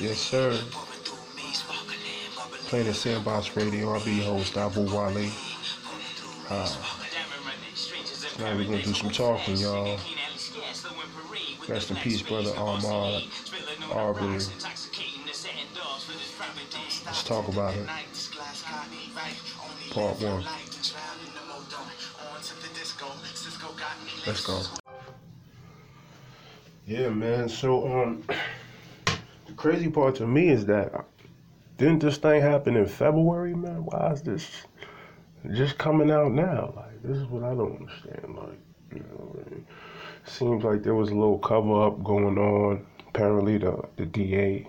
Yes, sir. Planet Sandbox Radio. I'll be your host, Abu Wale. Tonight we're gonna do some talking, y'all. Rest in peace, brother Ahmad Arbery. Let's talk about it. Part one. Let's go. Yeah, man. So, the crazy part to me is that didn't this thing happen in February, man? Why is this just coming out now? Like, this is what I don't understand. Like, it seems like there was a little cover up going on. Apparently, the DA.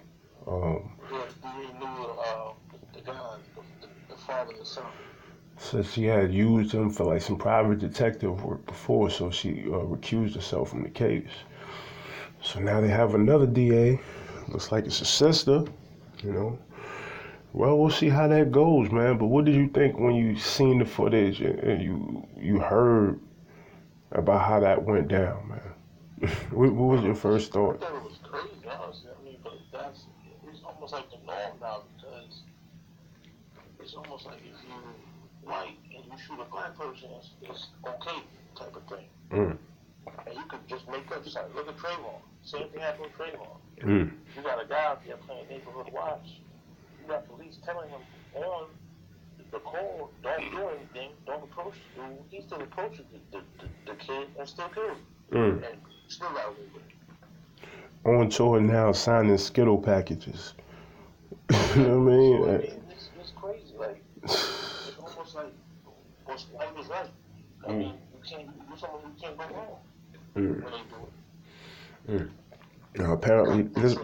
The father and son. Said she had used him for like some private detective work before, so she recused herself from the case. So now they have another DA. Looks like it's a sister, you know. Well, we'll see how that goes, man. But what did you think when you seen the footage and you heard about how that went down, man? What was your first thought? I thought it was crazy, honestly. I mean, but it's almost like the norm now because it's almost like if you're white and you shoot a black person, it's okay type of thing. Mm. And you could just make up something. Look at Trayvon. Same thing happened with Trayvon. Mm. You got a guy out there playing neighborhood watch. You got police telling him on the call, don't do anything, don't approach the dude. He still approaches the kid and still kills him. And still got away with it. On tour now, signing Skittle packages. You know what I mean? So, I mean, it's crazy. Like, it's almost like what's right is right. I mean, you can't do something you can't go wrong when they do it. Now, apparently, this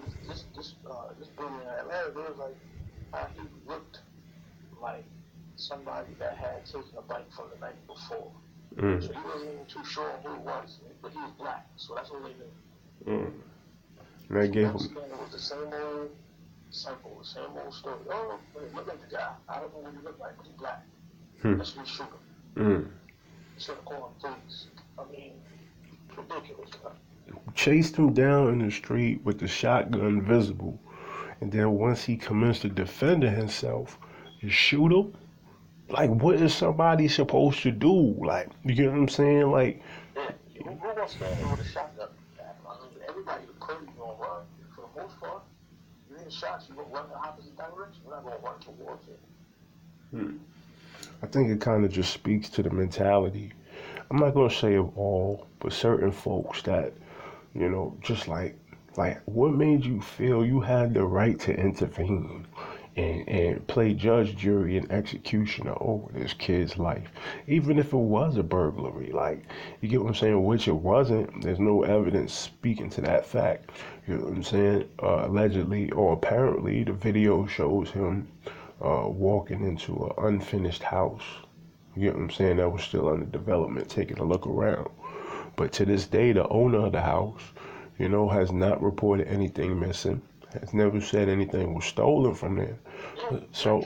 building in Atlanta, there was like how he looked like somebody that had taken a bite from the night before. So he wasn't even too sure who it was, but he was black, so that's all they knew. And I gave him. It was the same old cycle, the same old story. Oh, he looked like the guy. I don't know what he looked like, but he's black. Let's reshoot him. Instead of calling police. I mean, ridiculous, man. Chased him down in the street with the shotgun visible, and then once he commenced to defend himself, you shoot him. Like, what is somebody supposed to do? Like, you get what I'm saying? Like, yeah, who wants to stand there with a shotgun? I mean, everybody is crazy gonna run. For the most part, you hear shots, you gonna run the opposite direction. You're not gonna run towards it. I think it kind of just speaks to the mentality. I'm not gonna say of all, but certain folks that, you know, just like what made you feel you had the right to intervene and play judge, jury, and executioner over this kid's life, even if it was a burglary? Like, you get what I'm saying? Which it wasn't. There's no evidence speaking to that fact. You know what I'm saying? Allegedly or apparently, the video shows him walking into an unfinished house. You get what I'm saying? That was still under development, taking a look around. But to this day, the owner of the house, you know, has not reported anything missing, has never said anything was stolen from there. So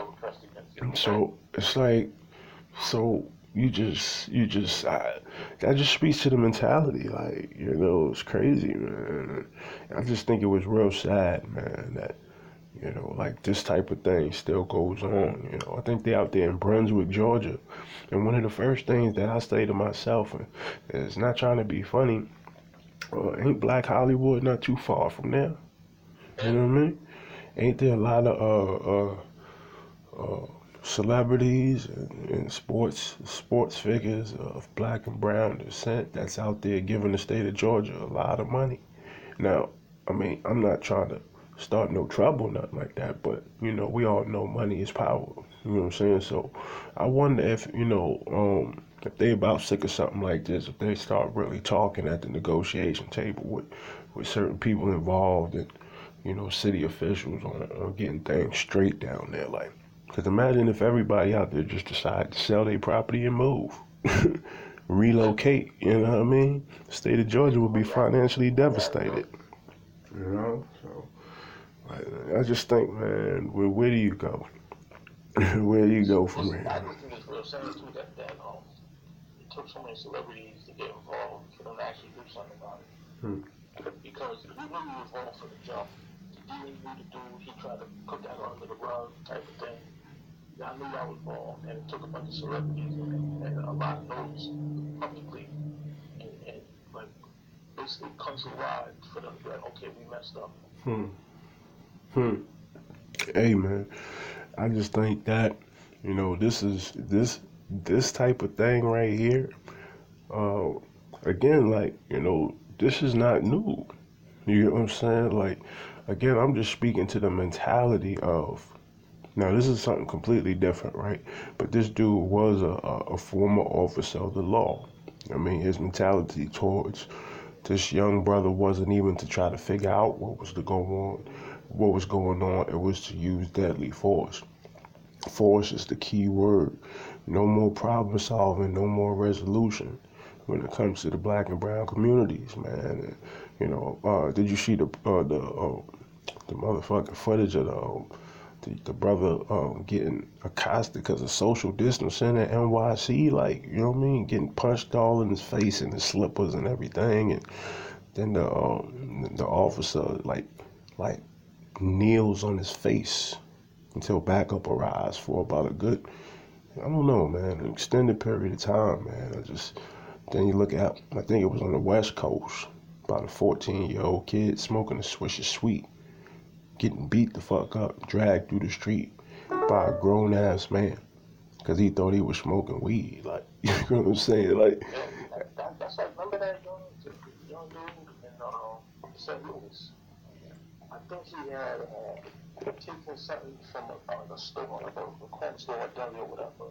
it's like, so that just speaks to the mentality. Like, you know, it's crazy, man. I just think it was real sad, man, that, you know, like this type of thing still goes on. You know, I think they're out there in Brunswick, Georgia. And one of the first things that I say to myself is not trying to be funny, ain't Black Hollywood not too far from there? You know what I mean? Ain't there a lot of celebrities and sports figures of black and brown descent that's out there giving the state of Georgia a lot of money? Now, I mean, I'm not trying to start no trouble, nothing like that, but, you know, we all know money is power. You know what I'm saying? So I wonder if, you know, if they about sick of something like this, if they start really talking at the negotiation table with certain people involved and, you know, city officials on getting things straight down there. Like, because imagine if everybody out there just decided to sell their property and move. Relocate, you know what I mean? The state of Georgia would be financially devastated. You know? So, I just think, man, where do you go? Where do you go from here? I just think it's real sad too that it took so many celebrities to get involved for them to actually do something about it. Because if you knew you was wrong for the jump, DA knew to do. He tried to put that under the rug type of thing. I knew I was wrong, and it took a bunch of celebrities and a lot of notice publicly and like basically countrywide for them to be like, okay, we messed up. Hmm. Hmm. Hey man, I just think that this type of thing right here. Uh, Again, like this is not new. You get what I'm saying? Like, again, I'm just speaking to the mentality of. Now, this is something completely different, right? But this dude was a former officer of the law. I mean, his mentality towards this young brother wasn't even to try to figure out what was going on. It was to use deadly force. Force is the key word. No more problem solving, no more resolution when it comes to the black and brown communities, man. And, did you see the motherfucking footage of the brother getting accosted because of social distancing at NYC? Like, you know what I mean? Getting punched all in his face and his slippers and everything, and then the officer like kneels on his face until backup arrives for about a good, I don't know, man, an extended period of time, man. Then you look at, I think it was on the West Coast, about a 14-year-old kid smoking a Swisher Sweet, getting beat the fuck up, dragged through the street by a grown ass man because he thought he was smoking weed. Like, you know what I'm saying? Like, Yeah, that's like, remember that young dude in St. Louis? I think he had taken something from a store, like a corner store or deli or whatever.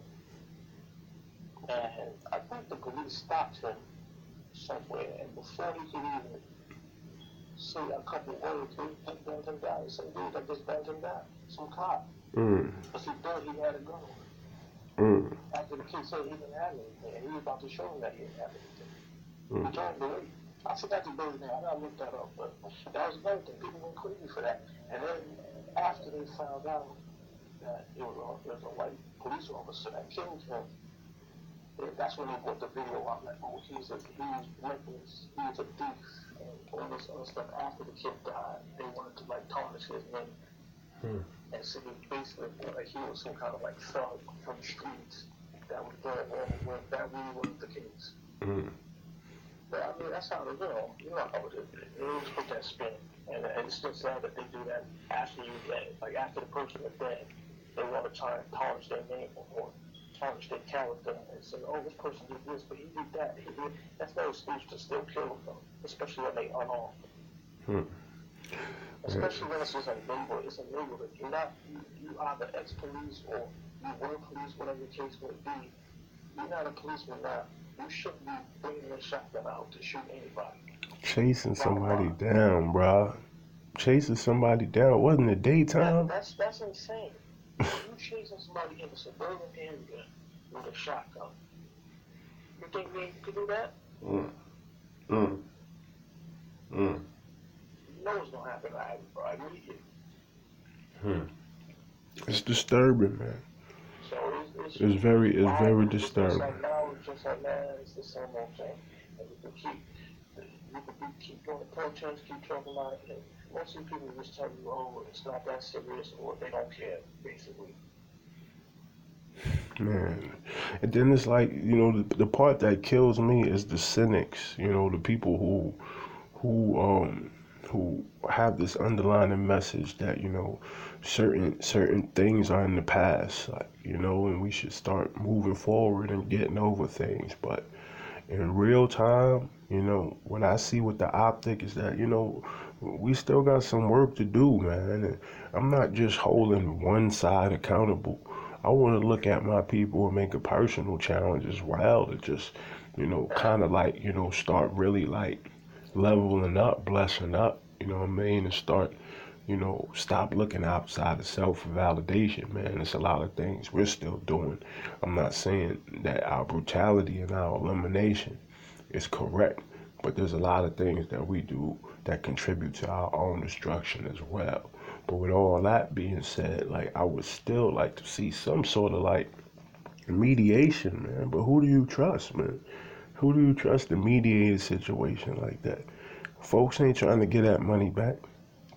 And I think the police stopped him somewhere, and before he could even say a couple words, they burned him down. Some dude that just burned him down, some cop. Because he thought he had a gun on him. After the kid said he didn't have anything, and he was about to show him that he didn't have anything. He told him to wait. I forgot the dude's name. I gotta look that up, but that was another thing. People went crazy for that. And then after they found out that it was a white police officer that killed him, that's when they brought the video out. Like, oh, he was reckless, he was a thief, and all this other stuff. After the kid died, they wanted to like tarnish his name and say basically like he was some kind of like thug from the streets that was doing wrong when that really wasn't the case. But I mean, that's how they you know how it is. They always put that spin, and it's just sad that they do that after you dead. Like after the person is dead, they want to try and tarnish their name or tarnish their character and say, oh, this person did this, but he did that. That's no excuse to still kill them, especially when they unarmed. Especially when it's just a neighborhood. It's a neighborhood. You either ex-police or you were police, whatever the case may be. You're not a policeman now. You shouldn't be bringing your shotgun out to shoot anybody. Chasing somebody down, bro. Chasing somebody down. Wasn't it daytime? That's insane. You chasing somebody in a suburban area with a shotgun. You think me could do that? You know what's gonna happen, I immediately. It's disturbing, man. So it's very disturbing. It's just like now, it's the same old thing. And we can keep doing the protests, keep talking about it. And most of the people just tell you, oh, it's not that serious, or they don't care, basically. Man, and then it's like, the part that kills me is the cynics. The people who have this underlying message that certain things are in the past, like, and we should start moving forward and getting over things. But in real time, what I see with the optic is that we still got some work to do, man. And I'm not just holding one side accountable. I want to look at my people and make a personal challenge as well to just kind of like start really like leveling up, blessing up, you know what I mean, and start, stop looking outside of self-validation, man. There's a lot of things we're still doing. I'm not saying that our brutality and our elimination is correct, but there's a lot of things that we do that contribute to our own destruction as well. But with all that being said, like, I would still like to see some sort of like mediation, man. But who do you trust, man? Who do you trust to mediate a situation like that? Folks ain't trying to get that money back.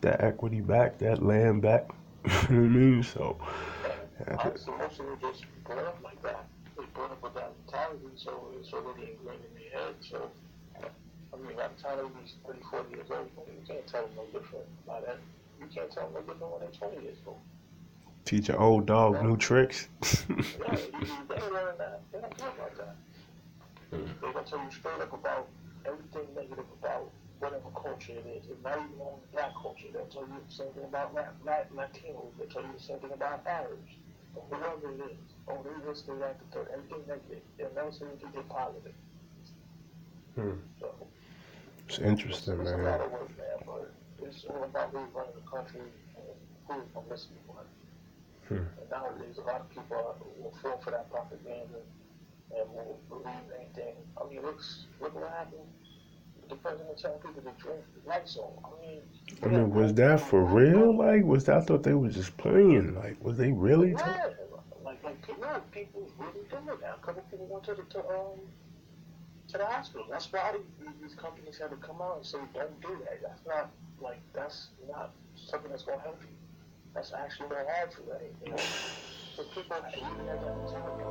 that equity back, that land back. You know what I mean? So, honestly, most of them just brought up like that. They brought up with that mentality, so it's already ingrained in their head. So, I mean, by the time they reach 30, 40 years old, you can't tell them no different by then. You can't tell them no different when they're 20 years old. teach an old dog new tricks. Yeah, they learn that. They don't care about that. They're going to tell you straight up about everything negative about whatever culture it is. It's not even only black culture. They'll tell you the same thing about Latinos. They'll tell you the same thing about Arabs. Or whoever it is. Oh, they this, they that, the third. Everything negative. They'll never say anything positive. So, it's interesting, it's man. a lot of work, man, but it's all about who's running the country and who's going to listen to it. And nowadays, a lot of people will fall for that propaganda and will believe anything. I mean, look what happened. The president telling people to drink Lysol. I mean, was that for real? Like, I thought they were just playing. Like, was they really? Yeah, people really doing that. A couple people went to the hospital. That's why these companies had to come out and say, don't do that. That's not something that's going to help you. That's actually going to add to that. You know? So people even have that mentality.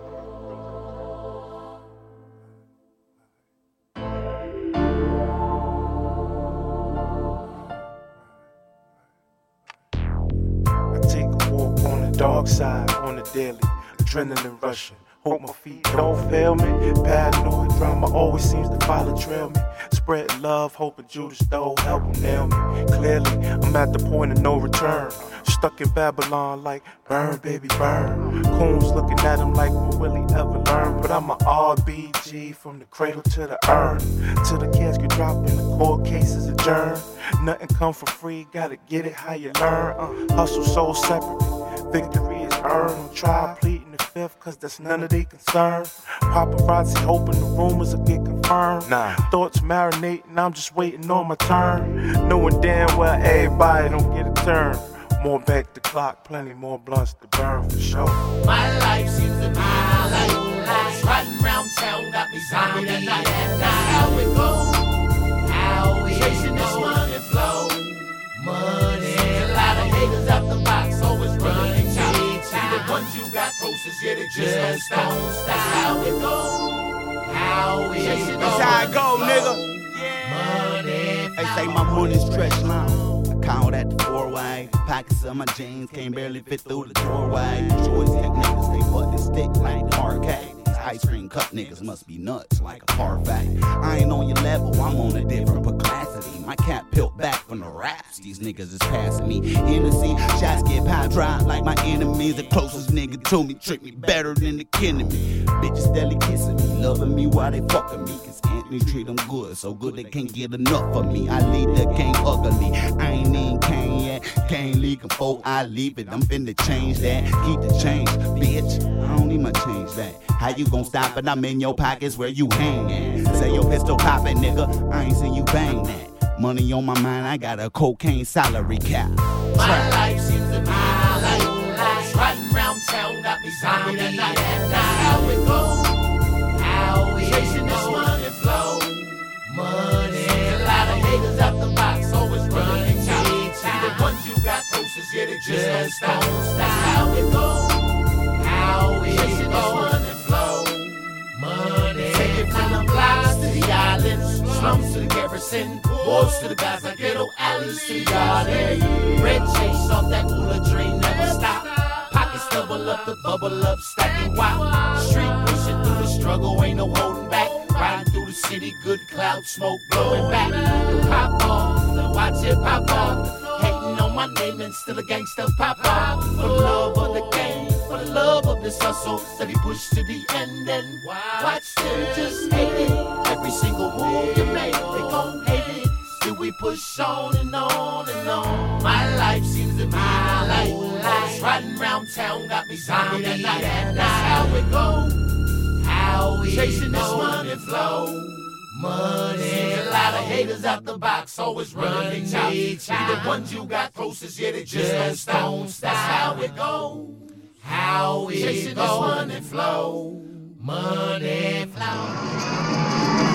Dark side on the daily, adrenaline rushing. Hope my feet don't fail me. Paranoid drama always seems to follow trail me. Spread love, hoping Judas don't help him nail me. Clearly, I'm at the point of no return. Stuck in Babylon like burn, baby, burn. Coons looking at him like, will he ever learn? But I'm a RBG from the cradle to the urn. Till the casket drop and the court cases adjourn. Nothing come for free, gotta get it how you learn. Hustle so separate. Victory is earned. I'm try pleading the fifth, cause that's none of their concern. Paparazzi hoping the rumors will get confirmed. Thoughts marinating, I'm just waiting on my turn. Knowing damn well everybody don't get a turn. More back the clock, plenty more blunts to burn for sure. My life seems to be my life. Riding around town, got me zombie that night. That's how it goes. How we chasing this money flow. Money, a lot of haters out the box, always running top. The ones you got closest, yeah, they just don't stop. That's how it goes. How we chasing this That's how it go, nigga. money. They say my money stretch long. I count at the four-way. Pockets of my jeans can't barely fit through the doorway. Joystick niggas, they fucking stick like the arcade. Ice cream cup niggas must be nuts like a parfait. I ain't on your level, I'm on a different proclivity. My cap peeled back from the raps, these niggas is passing me. Hennessy, shots get pop dry like my enemies. The closest nigga to me trick me better than the kin of me. Bitches steadily kissing me, loving me while they fucking me. Cause Anthony treat them good, so good they can't get enough of me. I lead the game ugly, I ain't in cane yet. Can't leave before I leave it, I'm finna change that. Keep the change, bitch, I don't need my change back. How you gon' stop it? I'm in your pockets where you hang at. Say your pistol poppin', nigga, I ain't seen you bang that. Money on my mind, I got a cocaine salary cap. My life seems to be my life. Riding around town, got me zombie that night. That's how it goes. How we chasing this money flow. Money, a lot of haters out the box, always running top. The ones you got closest, yeah, they just don't stop. That's how it goes. How we chasing this money flow. Money, take it from the blocks to the islands, slums to the garrison, wars to the Gaza ghetto, alleys to the garden. Red chase off that cooler dream, never stop. Pockets double up, the bubble up, stacking wop. Street pushing through the struggle, ain't no holding back. Riding through the city, good cloud smoke blowing back. The pop off, watch it pop off. Hating on my name and still a gangster pop off. For the love of the game, for the love of this hustle, steady push to the end and watch them just hate it. Every single move you make, they gon' hate it. Still we push on and on and on. My life seems to be my life. Riding around town, got me zombie that night. That's how it goes. How we chasing this money flow. Money, a lot of haters out the box, always running top. Be the ones you got closest, yeah, they just don't stop. That's how it goes. How we chasing this money flow. Money flow.